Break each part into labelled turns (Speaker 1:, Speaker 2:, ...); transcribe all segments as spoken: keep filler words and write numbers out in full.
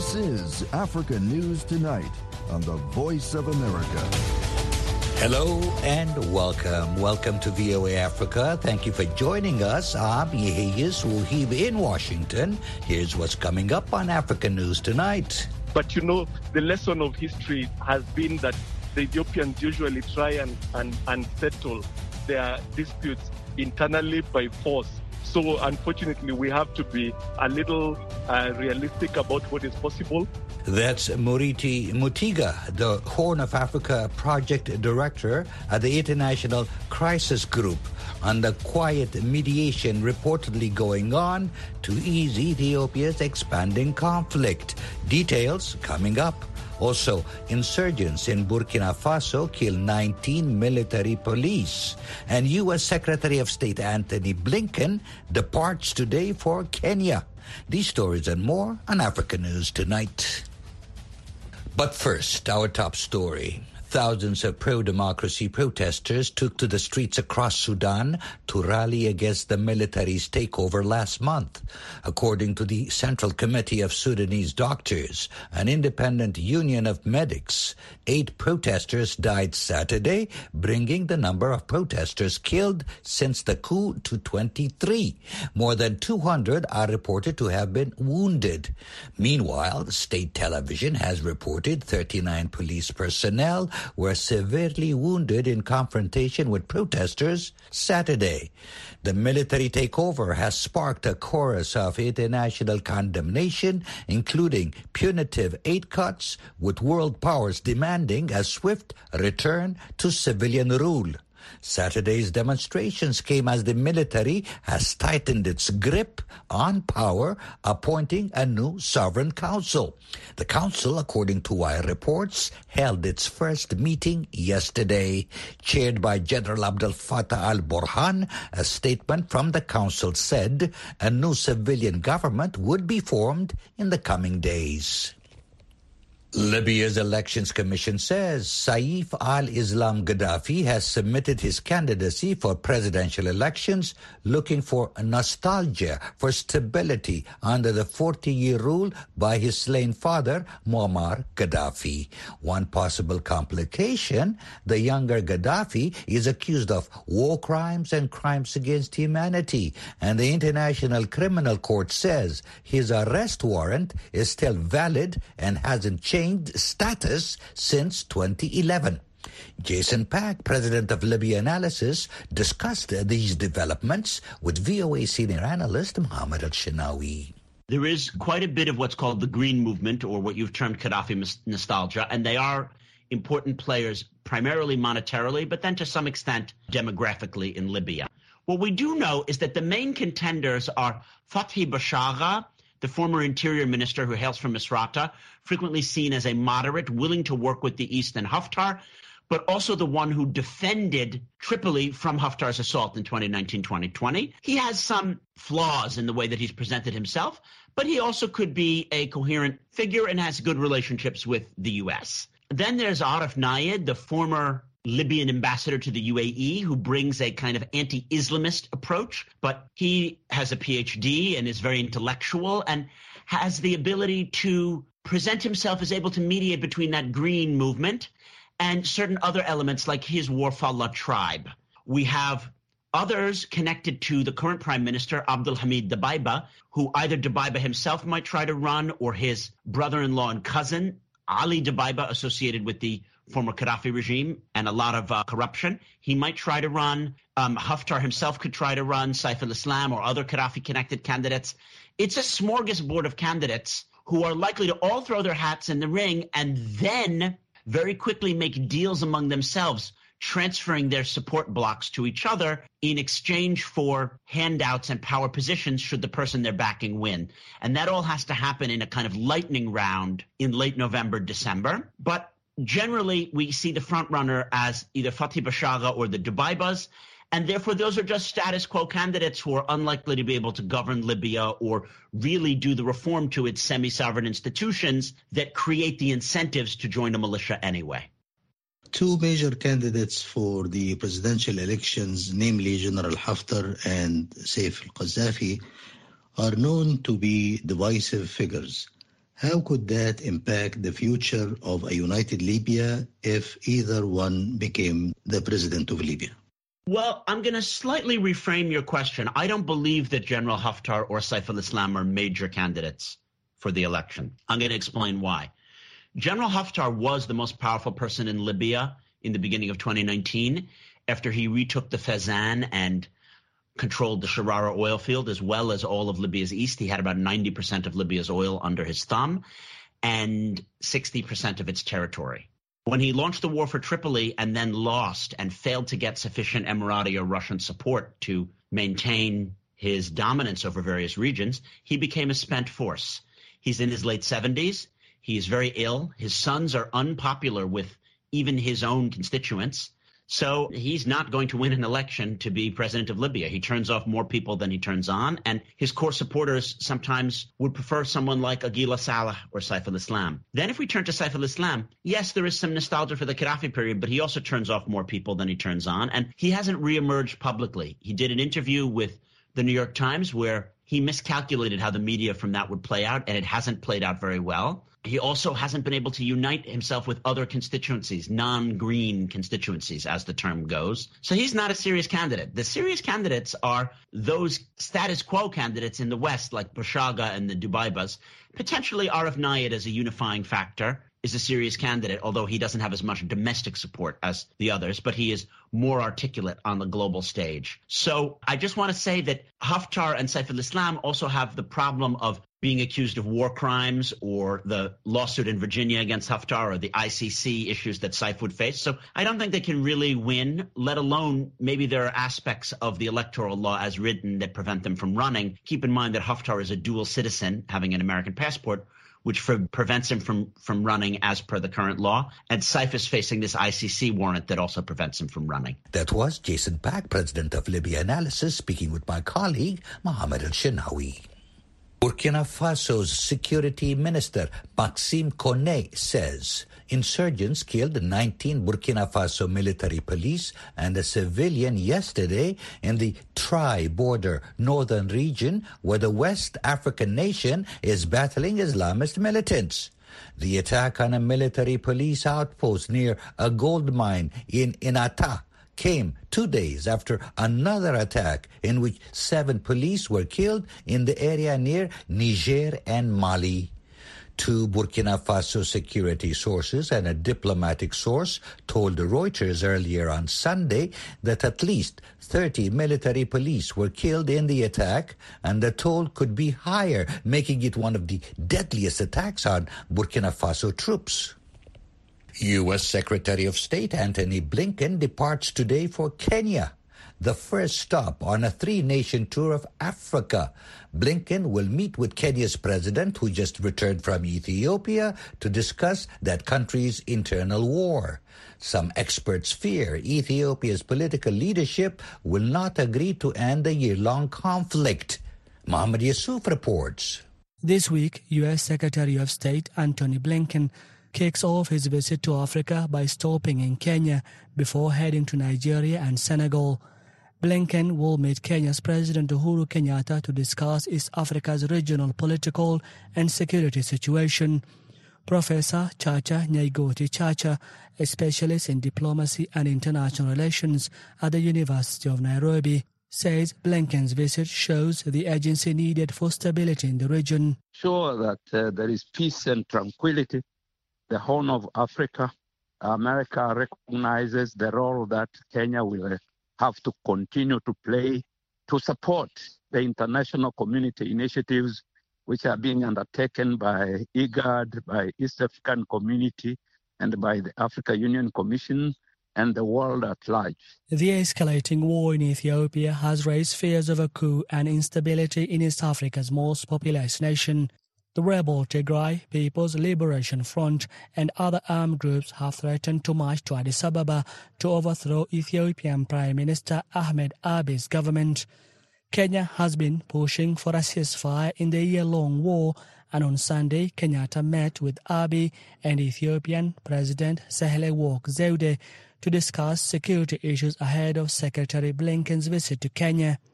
Speaker 1: This is Africa News Tonight on the Voice of America.
Speaker 2: Hello and welcome. Welcome to V O A Africa. Thank you for joining us. I'm Yehiyas Wuhib in Washington. Here's what's coming up on Africa News Tonight.
Speaker 3: But you know, the lesson of history has been that the Ethiopians usually try and, and, and settle their disputes internally by force. So unfortunately, we have to be a little uh, realistic about what is possible.
Speaker 2: That's Muriti Mutiga, the Horn of Africa project director at the International Crisis Group, on the quiet mediation reportedly going on to ease Ethiopia's expanding conflict. Details coming up. Also, insurgents in Burkina Faso kill nineteen military police. And U S Secretary of State Antony Blinken departs today for Kenya. These stories and more on Africa News Tonight. But first, our top story. Thousands of pro-democracy protesters took to the streets across Sudan to rally against the military's takeover last month. According to the Central Committee of Sudanese Doctors, an independent union of medics, eight protesters died Saturday, bringing the number of protesters killed since the coup to twenty-three. More than two hundred are reported to have been wounded. Meanwhile, state television has reported thirty-nine police personnel were severely wounded in confrontation with protesters Saturday. The military takeover has sparked a chorus of international condemnation, including punitive aid cuts, with world powers demanding a swift return to civilian rule. Saturday's demonstrations came as the military has tightened its grip on power, appointing a new sovereign council. The council, according to Wire reports, held its first meeting yesterday. Chaired by General Abdel Fattah al-Burhan, a statement from the council said a new civilian government would be formed in the coming days. Libya's Elections Commission says Saif al-Islam Gaddafi has submitted his candidacy for presidential elections, looking for nostalgia for stability under the forty-year rule by his slain father, Muammar Gaddafi. One possible complication, the younger Gaddafi is accused of war crimes and crimes against humanity, and the International Criminal Court says his arrest warrant is still valid and hasn't changed status since twenty eleven. Jason Pack, president of Libya Analysis, discussed these developments with V O A senior analyst Mohammed Al-Shinawi.
Speaker 4: There is quite a bit of what's called the Green Movement, or what you've termed Gaddafi nostalgia, and they are important players primarily monetarily, but then to some extent demographically in Libya. What we do know is that the main contenders are Fathi Bashagha, the former interior minister who hails from Misrata, frequently seen as a moderate, willing to work with the East and Haftar, but also the one who defended Tripoli from Haftar's assault in twenty nineteen twenty twenty. He has some flaws in the way that he's presented himself, but he also could be a coherent figure and has good relationships with the U S. Then there's Arif Nayed, the former Libyan ambassador to the U A E, who brings a kind of anti-Islamist approach, but he has a P H D and is very intellectual and has the ability to present himself as able to mediate between that green movement and certain other elements like his Warfallah tribe. We have others connected to the current prime minister, Abdul Hamid Dabaiba, who either Dabaiba himself might try to run or his brother-in-law and cousin, Ali Dabaiba, associated with the former Gaddafi regime and a lot of uh, corruption. He might try to run. Um, Haftar himself could try to run, Saif al-Islam or other Gaddafi-connected candidates. It's a smorgasbord of candidates who are likely to all throw their hats in the ring and then very quickly make deals among themselves, transferring their support blocks to each other in exchange for handouts and power positions should the person they're backing win. And that all has to happen in a kind of lightning round in late November, December. But generally, we see the front runner as either Fathi Bashagha or the Dubaibas, and therefore those are just status quo candidates who are unlikely to be able to govern Libya or really do the reform to its semi-sovereign institutions that create the incentives to join a militia anyway.
Speaker 5: Two major candidates for the presidential elections, namely General Haftar and Saif al-Qaddafi, are known to be divisive figures. How could that impact the future of a united Libya if either one became the president of Libya?
Speaker 4: Well, I'm going to slightly reframe your question. I don't believe that General Haftar or Saif al-Islam are major candidates for the election. I'm going to explain why. General Haftar was the most powerful person in Libya in the beginning of twenty nineteen after he retook the Fezzan and controlled the Sharara oil field as well as all of Libya's east. He had about ninety percent of Libya's oil under his thumb and sixty percent of its territory. When he launched the war for Tripoli and then lost and failed to get sufficient Emirati or Russian support to maintain his dominance over various regions, he became a spent force. He's in his late seventies. He is very ill. His sons are unpopular with even his own constituents. So he's not going to win an election to be president of Libya. He turns off more people than he turns on. And his core supporters sometimes would prefer someone like Aguila Saleh or Saif al-Islam. Then if we turn to Saif al-Islam, yes, there is some nostalgia for the Gaddafi period, but he also turns off more people than he turns on. And he hasn't reemerged publicly. He did an interview with the New York Times where he miscalculated how the media from that would play out, and it hasn't played out very well. He also hasn't been able to unite himself with other constituencies, non-green constituencies, as the term goes. So he's not a serious candidate. The serious candidates are those status quo candidates in the West, like Bashaga and the Dubaibas. Potentially Arif Nayed as a unifying factor is a serious candidate, although he doesn't have as much domestic support as the others, but he is more articulate on the global stage. So I just want to say that Haftar and Saif al-Islam also have the problem of being accused of war crimes or the lawsuit in Virginia against Haftar or the I C C issues that Saif would face. So I don't think they can really win, let alone maybe there are aspects of the electoral law as written that prevent them from running. Keep in mind that Haftar is a dual citizen, having an American passport, which for, prevents him from, from running as per the current law. And Saif is facing this I C C warrant that also prevents him from running.
Speaker 2: That was Jason Pack, president of Libya Analysis, speaking with my colleague, Mohammed El-Shinawi. Burkina Faso's security minister, Maxime Koné, says insurgents killed nineteen Burkina Faso military police and a civilian yesterday in the tri-border northern region where the West African nation is battling Islamist militants. The attack on a military police outpost near a gold mine in Inata came two days after another attack in which seven police were killed in the area near Niger and Mali. Two Burkina Faso security sources and a diplomatic source told Reuters earlier on Sunday that at least thirty military police were killed in the attack, and the toll could be higher, making it one of the deadliest attacks on Burkina Faso troops. U S Secretary of State Antony Blinken departs today for Kenya, the first stop on a three-nation tour of Africa. Blinken will meet with Kenya's president, who just returned from Ethiopia, to discuss that country's internal war. Some experts fear Ethiopia's political leadership will not agree to end the year-long conflict. Mohammed Yusuf reports.
Speaker 6: This week, U S Secretary of State Antony Blinken kicks off his visit to Africa by stopping in Kenya before heading to Nigeria and Senegal. Blinken will meet Kenya's President Uhuru Kenyatta to discuss East Africa's regional political and security situation. Professor Chacha Nyaigoti Chacha, a specialist in diplomacy and international relations at the University of Nairobi, says Blinken's visit shows the urgency needed for stability in the region.
Speaker 7: Sure that uh, there is peace and tranquility. The Horn of Africa, America recognizes the role that Kenya will have to continue to play to support the international community initiatives which are being undertaken by IGAD, by East African Community, and by the Africa Union Commission and the world at large.
Speaker 6: The escalating war in Ethiopia has raised fears of a coup and instability in East Africa's most populous nation. The rebel Tigray People's Liberation Front and other armed groups have threatened to march to Addis Ababa to overthrow Ethiopian Prime Minister Ahmed Abiy's government. Kenya has been pushing for a ceasefire in the year-long war, and on Sunday, Kenyatta met with Abiy and Ethiopian President Sahle-Work Zewde to discuss security issues ahead of Secretary Blinken's visit to Kenya.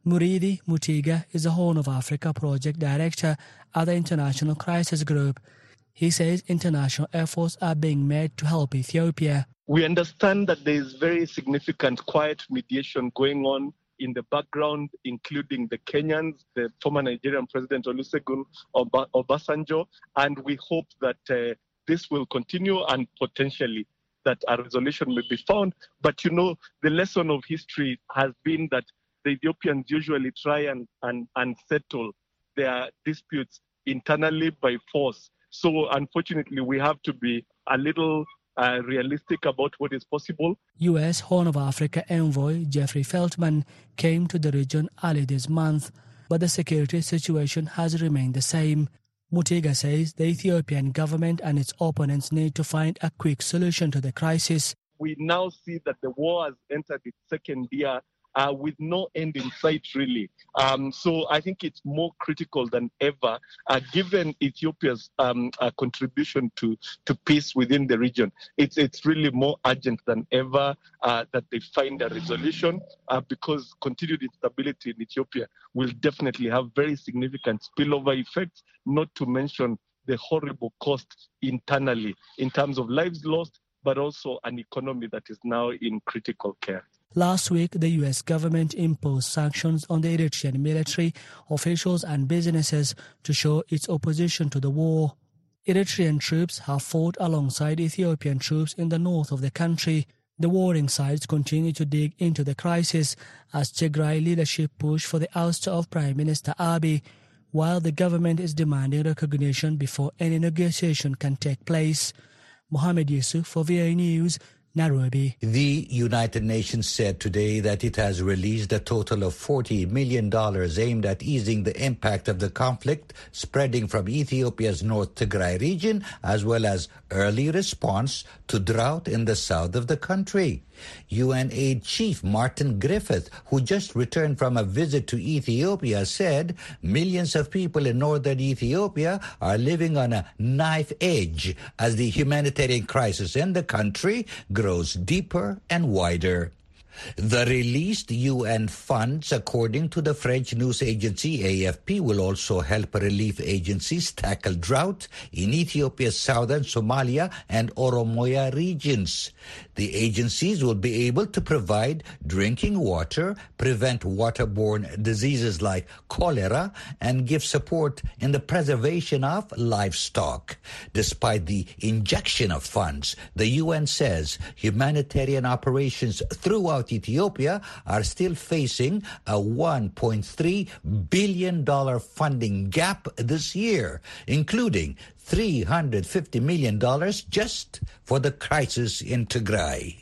Speaker 6: Muridi Mutiga is a Horn of Africa project director at the International Crisis Group. He says international efforts are being made to help Ethiopia.
Speaker 3: We understand that there is very significant quiet mediation going on in the background, including the Kenyans, the former Nigerian President Olusegun Ob- Obasanjo, and we hope that uh, this will continue and potentially that a resolution may be found. But you know, the lesson of history has been that the Ethiopians usually try and, and, and settle their disputes internally by force. So unfortunately, we have to be a little uh, realistic about what is possible.
Speaker 6: U S Horn of Africa envoy Jeffrey Feltman came to the region early this month, but the security situation has remained the same. Mutiga says the Ethiopian government and its opponents need to find a quick solution to the crisis.
Speaker 3: We now see that the war has entered its second year uh, with no end in sight, really. Um, so I think it's more critical than ever, uh, given Ethiopia's um, uh, contribution to, to peace within the region. It's it's really more urgent than ever uh, that they find a resolution uh, because continued instability in Ethiopia will definitely have very significant spillover effects, not to mention the horrible cost internally in terms of lives lost, but also an economy that is now in critical care.
Speaker 6: Last week, the U S government imposed sanctions on the Eritrean military, officials and businesses to show its opposition to the war. Eritrean troops have fought alongside Ethiopian troops in the north of the country. The warring sides continue to dig into the crisis as Tigray leadership push for the ouster of Prime Minister Abiy, while the government is demanding recognition before any negotiation can take place. Mohammed Yusuf for V O A News, Nairobi.
Speaker 2: The United Nations said today that it has released a total of forty million dollars aimed at easing the impact of the conflict spreading from Ethiopia's North Tigray region, as well as early response to drought in the south of the country. U N Aid Chief Martin Griffith, who just returned from a visit to Ethiopia, said millions of people in northern Ethiopia are living on a knife edge as the humanitarian crisis in the country grows deeper and wider. The released U N funds, according to the French news agency A F P, will also help relief agencies tackle drought in Ethiopia's southern Somalia and Oromoya regions. The agencies will be able to provide drinking water, prevent waterborne diseases like cholera, and give support in the preservation of livestock. Despite the injection of funds, the U N says humanitarian operations throughout Ethiopia are still facing a one point three billion dollars funding gap this year, including three hundred fifty million dollars just for the crisis in Tigray.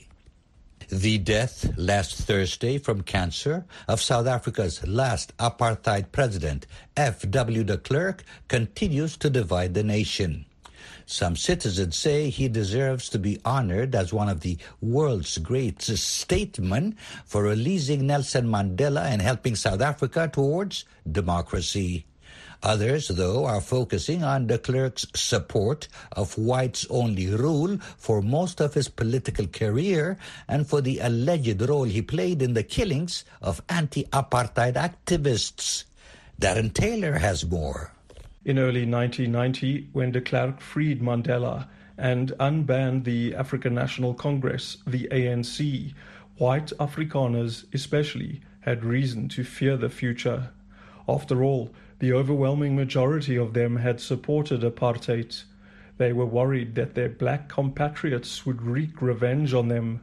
Speaker 2: The death last Thursday from cancer of South Africa's last apartheid president, F W de Klerk, continues to divide the nation. Some citizens say he deserves to be honored as one of the world's greatest statesmen for releasing Nelson Mandela and helping South Africa towards democracy. Others, though, are focusing on de Klerk's support of whites-only rule for most of his political career and for the alleged role he played in the killings of anti-apartheid activists. Darren Taylor has more.
Speaker 8: In early nineteen ninety, when de Klerk freed Mandela and unbanned the African National Congress, the A N C, white Afrikaners especially had reason to fear the future. After all, the overwhelming majority of them had supported apartheid. They were worried that their black compatriots would wreak revenge on them.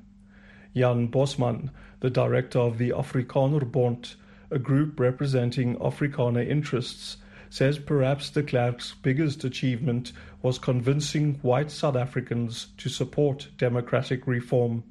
Speaker 8: Jan Bosman, the director of the Afrikanerbond, a group representing Afrikaner interests, says perhaps de Klerk's biggest achievement was convincing white South Africans to support democratic reform.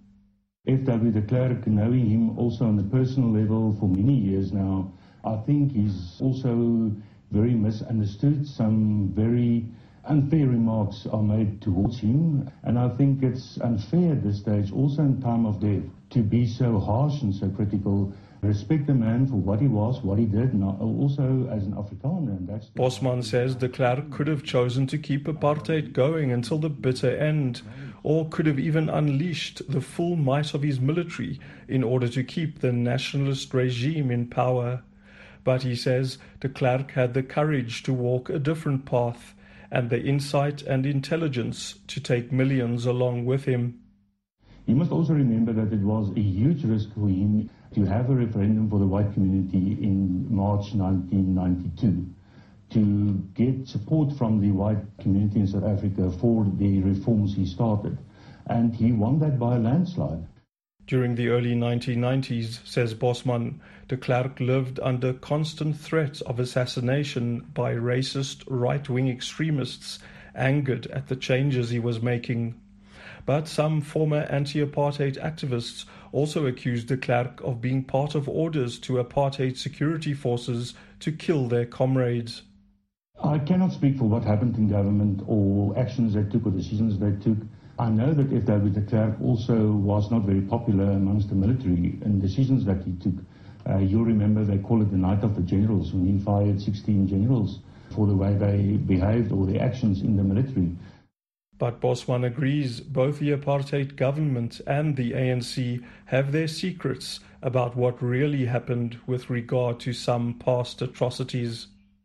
Speaker 9: F W de Klerk, knowing him also on a personal level for many years now, I think he's also very misunderstood. Some very unfair remarks are made towards him, and I think it's unfair at this stage, also in time of death, to be so harsh and so critical. Respect the man for what he was, what he did, and also as an Afrikaner. And that's
Speaker 8: Bosman says de Klerk could have chosen to keep apartheid going until the bitter end, or could have even unleashed the full might of his military in order to keep the nationalist regime in power. But he says de Klerk had the courage to walk a different path and the insight and intelligence to take millions along with him.
Speaker 9: You must also remember that it was a huge risk for him to have a referendum for the white community in March nineteen ninety-two, to get support from the white community in South Africa for the reforms he started. And he won that by a landslide.
Speaker 8: During the early nineteen nineties, says Bosman, de Klerk lived under constant threats of assassination by racist right-wing extremists angered at the changes he was making. But some former anti-apartheid activists also accused de Klerk of being part of orders to apartheid security forces to kill their comrades.
Speaker 9: I cannot speak for what happened in government or actions they took or decisions they took. I know that F W de Klerk also was not very popular amongst the military in decisions that he took. Uh, you'll remember they call it the night of the generals, when he fired sixteen generals for the way they behaved or their actions in the military.
Speaker 8: But Bosman agrees both the apartheid government and the A N C have their secrets about what really happened with regard to some past atrocities.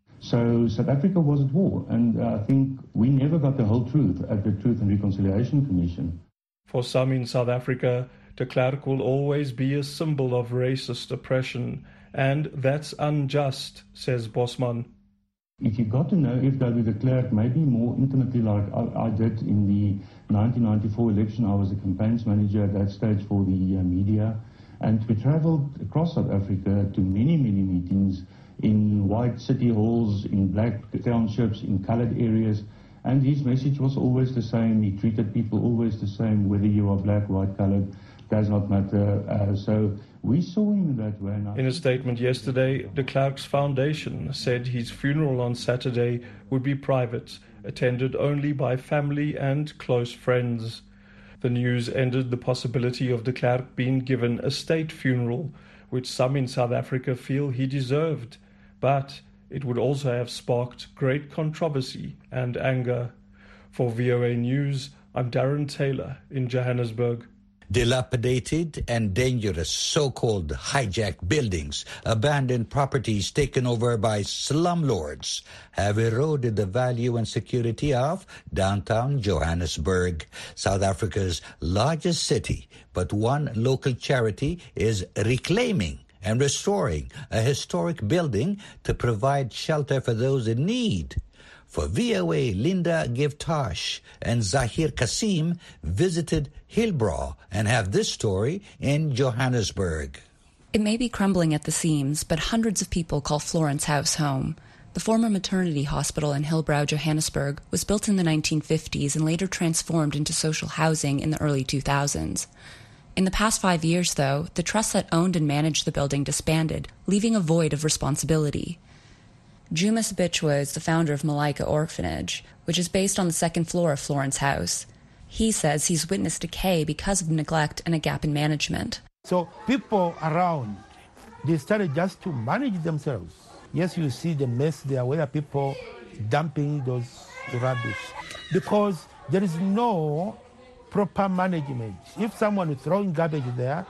Speaker 9: So South Africa was at war, and uh, I think we never got the whole truth at the Truth and Reconciliation Commission.
Speaker 8: For some in South Africa, de Klerk will always be a symbol of racist oppression, and that's unjust, says Bosman.
Speaker 9: If you got to know F W de Klerk maybe more intimately like I, I did in the nineteen ninety-four election, I was the campaigns manager at that stage for the uh, media, and we travelled across South Africa to many, many meetings in white city halls, in black townships, in coloured areas, and his message was always the same. He treated people always the same, whether you are black, white, coloured, does not matter. Uh, so we saw him that way.
Speaker 8: In a statement yesterday, de Klerk's foundation said his funeral on Saturday would be private, attended only by family and close friends. The news ended the possibility of de Klerk being given a state funeral, which some in South Africa feel he deserved. But it would also have sparked great controversy and anger. For V O A News, I'm Darren Taylor in Johannesburg.
Speaker 2: Dilapidated and dangerous so-called hijacked buildings, abandoned properties taken over by slumlords have eroded the value and security of downtown Johannesburg, South Africa's largest city. But one local charity is reclaiming and restoring a historic building to provide shelter for those in need. For V O A, Linda Givtosh and Zahir Kasim visited Hillbrow and have this story in Johannesburg.
Speaker 10: It may be crumbling at the seams, but hundreds of people call Florence House home. The former maternity hospital in Hillbrow, Johannesburg, was built in the nineteen fifties and later transformed into social housing in the early two thousands. In the past five years, though, the trust that owned and managed the building disbanded, leaving a void of responsibility. Juma Sabichwa is the founder of Malaika Orphanage, which is based on the second floor of Florence House. He says he's witnessed decay because of neglect and a gap in management.
Speaker 11: So people around, they started just to manage themselves. Yes, you see the mess there where people dumping those rubbish because there is no proper management. If someone is throwing garbage there,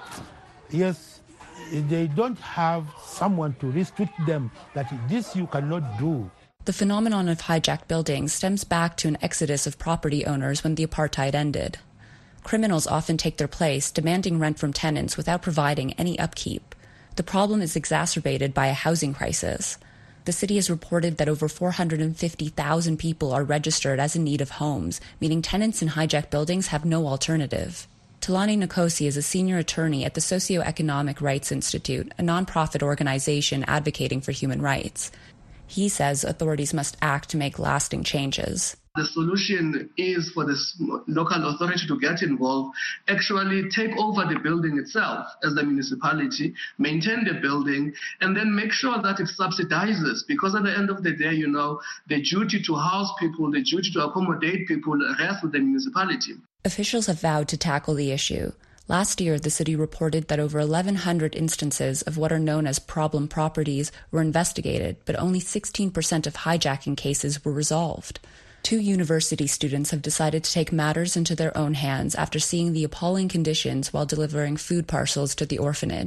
Speaker 11: yes, they don't have someone to restrict them that this you cannot do.
Speaker 10: The phenomenon of hijacked buildings stems back to an exodus of property owners when the apartheid ended. Criminals often take their place, demanding rent from tenants without providing any upkeep. The problem is exacerbated by a housing crisis. The city has reported that over four hundred fifty thousand people are registered as in need of homes, meaning tenants in hijacked buildings have no alternative. Talani Nkosi is a senior attorney at the Socioeconomic Rights Institute, a nonprofit organization advocating for human rights. He says authorities must act to make lasting changes.
Speaker 12: The solution is for the local authority to get involved, actually take over the building itself as the municipality, maintain the building, and then make sure that it subsidizes. Because at the end of the day, you know, the duty to house people, the duty to accommodate people rests with the municipality.
Speaker 10: Officials have vowed to tackle the issue. Last year, the city reported that over eleven hundred instances of what are known as problem properties were investigated, but only sixteen percent of hijacking cases were resolved. Two university students have decided to take matters into their own hands after seeing the appalling conditions while delivering food parcels to the orphanage.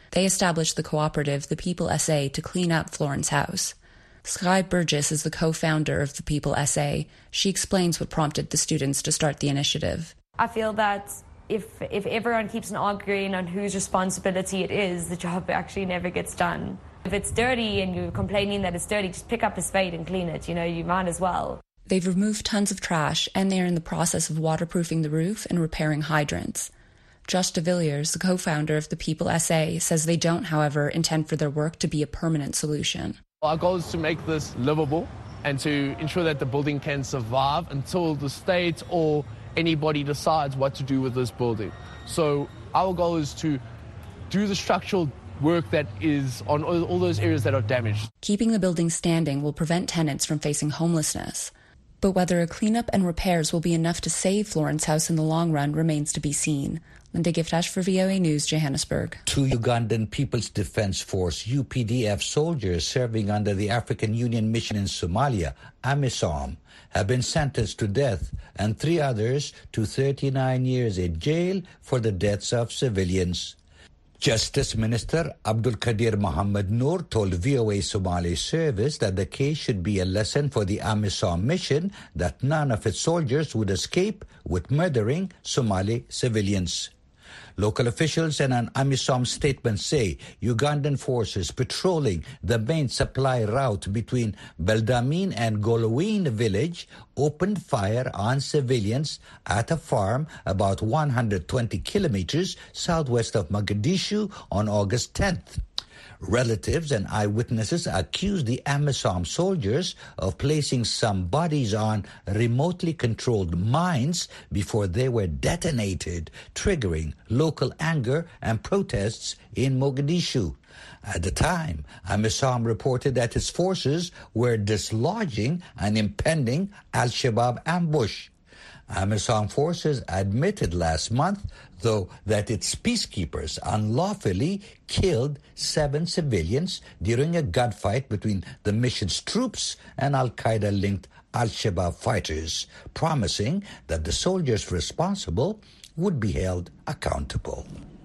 Speaker 10: They established the cooperative, the People S A, to clean up Florence House. Skye Burgess is the co-founder of the People S A. She explains what prompted the students to start the initiative.
Speaker 13: I feel that if if everyone keeps on arguing on whose responsibility it is, the job actually never gets done. If it's dirty and you're complaining that it's dirty, just pick up a spade and clean it. You know, you might as well.
Speaker 10: They've removed tons of trash, and they're in the process of waterproofing the roof and repairing hydrants. Josh de Villiers, the co-founder of the People S A, says they don't, however, intend for their work to be a permanent solution.
Speaker 14: Our goal is to make this livable and to ensure that the building can survive until the state or anybody decides what to do with this building. So our goal is to do the structural work that is on all those areas that are damaged.
Speaker 10: Keeping the building standing will prevent tenants from facing homelessness. But whether a cleanup and repairs will be enough to save Florence House in the long run remains to be seen. Linda Giftash for V O A News, Johannesburg.
Speaker 2: Two Ugandan People's Defense Force U P D F soldiers serving under the African Union Mission in Somalia, AMISOM, have been sentenced to death, and three others to thirty-nine years in jail for the deaths of civilians. Justice Minister Abdul Qadir Mohammed Noor told V O A Somali service that the case should be a lesson for the AMISOM mission that none of its soldiers would escape with murdering Somali civilians. Local officials and an AMISOM statement say Ugandan forces patrolling the main supply route between Beldamin and Goloween village opened fire on civilians at a farm about one hundred twenty kilometers southwest of Mogadishu on August tenth. Relatives and eyewitnesses accused the AMISOM soldiers of placing some bodies on remotely controlled mines before they were detonated, triggering local anger and protests in Mogadishu. At the time, AMISOM reported that its forces were dislodging an impending Al-Shabaab ambush. AMISOM forces admitted last month, though, that its peacekeepers unlawfully killed seven civilians during a gunfight between the mission's troops and Al-Qaeda-linked Al-Shabaab fighters, promising that the soldiers responsible would be held accountable.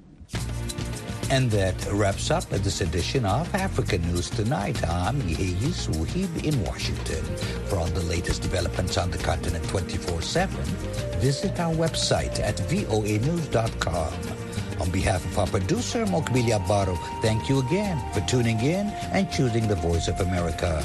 Speaker 2: And that wraps up this edition of African News Tonight. I'm Yehi Suhib in Washington. For all the latest developments on the continent twenty-four seven, visit our website at voa news dot com. On behalf of our producer, Mokbili Abaro, thank you again for tuning in and choosing the Voice of America.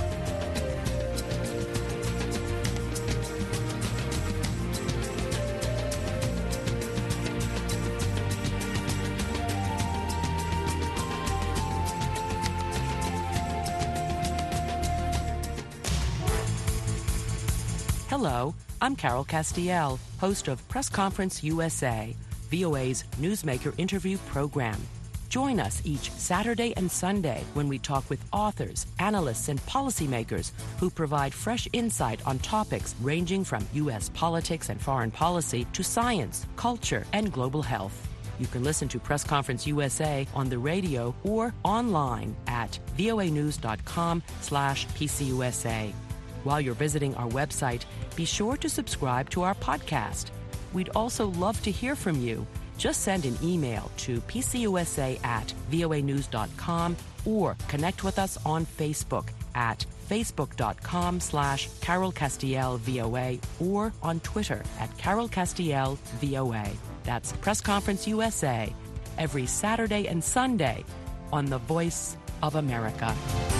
Speaker 15: Hello, I'm Carol Castiel, host of Press Conference U S A, V O A's newsmaker interview program. Join us each Saturday and Sunday when we talk with authors, analysts, and policymakers who provide fresh insight on topics ranging from U S politics and foreign policy to science, culture, and global health. You can listen to Press Conference U S A on the radio or online at voa news dot com slash P C U S A. While you're visiting our website, be sure to subscribe to our podcast. We'd also love to hear from you. Just send an email to p c u s a at voa news dot com or connect with us on Facebook at facebook dot com slash Carol Castiel V O A or on Twitter at Carol Castiel V O A. That's Press Conference U S A, every Saturday and Sunday on The Voice of America.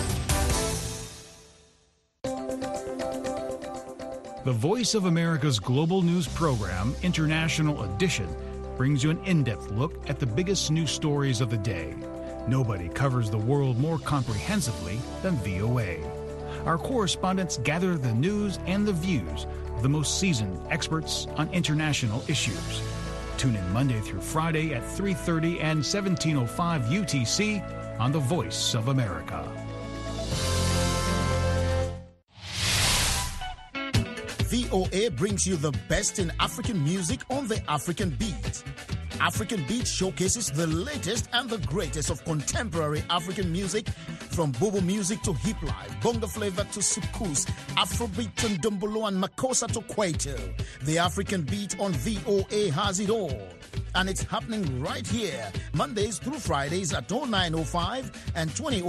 Speaker 16: The Voice of America's global news program, International Edition, brings you an in-depth look at the biggest news stories of the day. Nobody covers the world more comprehensively than V O A. Our correspondents gather the news and the views of the most seasoned experts on international issues. Tune in Monday through Friday at three thirty and seventeen oh five U T C on The Voice of America.
Speaker 17: V O A brings you the best in African music on the African Beat. African Beat showcases the latest and the greatest of contemporary African music, from Bobo music to hip life, bongo flavor to soukous, Afrobeat to Ndombolo and Makossa to Kwaito. The African Beat on V O A has it all. and it's happening right here, Mondays through Fridays at oh nine oh five and twenty